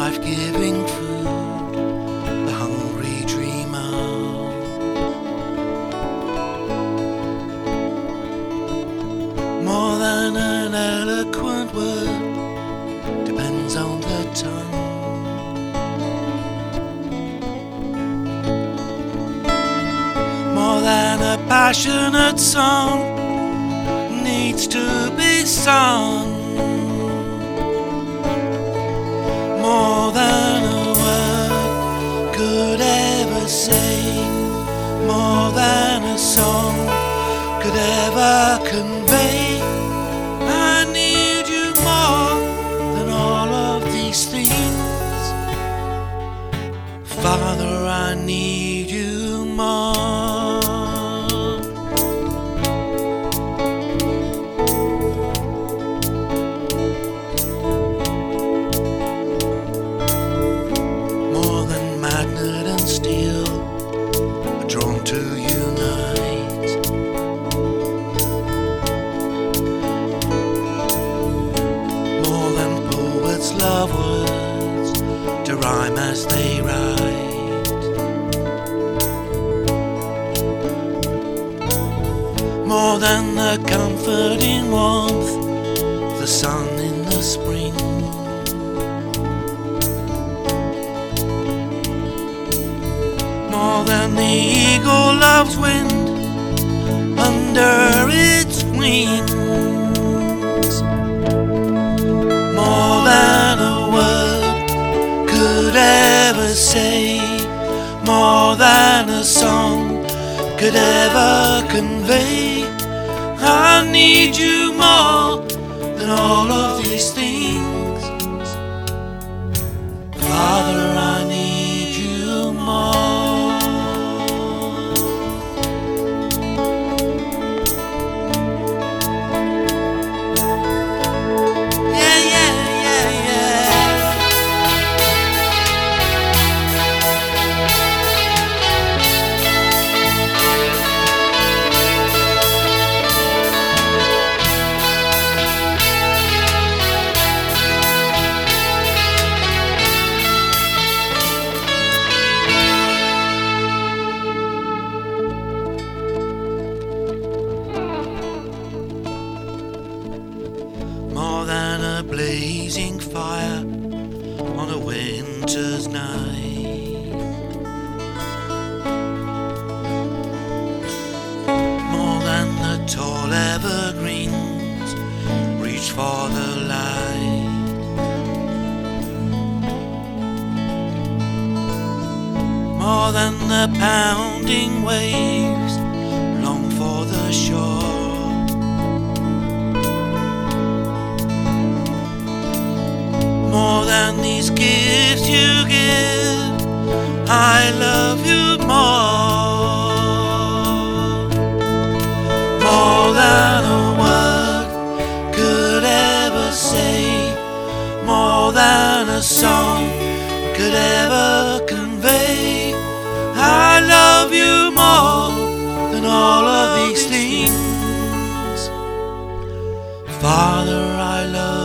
life-giving food, the hungry dreamer. More than an eloquent word, depends on the tongue. More than a passionate song needs to be sung. More than a word could ever say, more than a song could ever convey. I need you more than all of these things. Father, I need you more. Steel are drawn to unite. More than poets love words to rhyme as they write. More than the comforting warmth of the sun in the spring. More than the eagle loves wind under its wings. More than a word could ever say, more than a song could ever convey. I need you more than all of these things. Father, I need you more. More than a blazing fire on a winter's night. More than the tall evergreens reach for the light. More than the pounding waves long for the shore. More than these gifts you give, I love you more. More than a word could ever say, more than a song could ever convey. I love you more than all of these things. Father, I love you.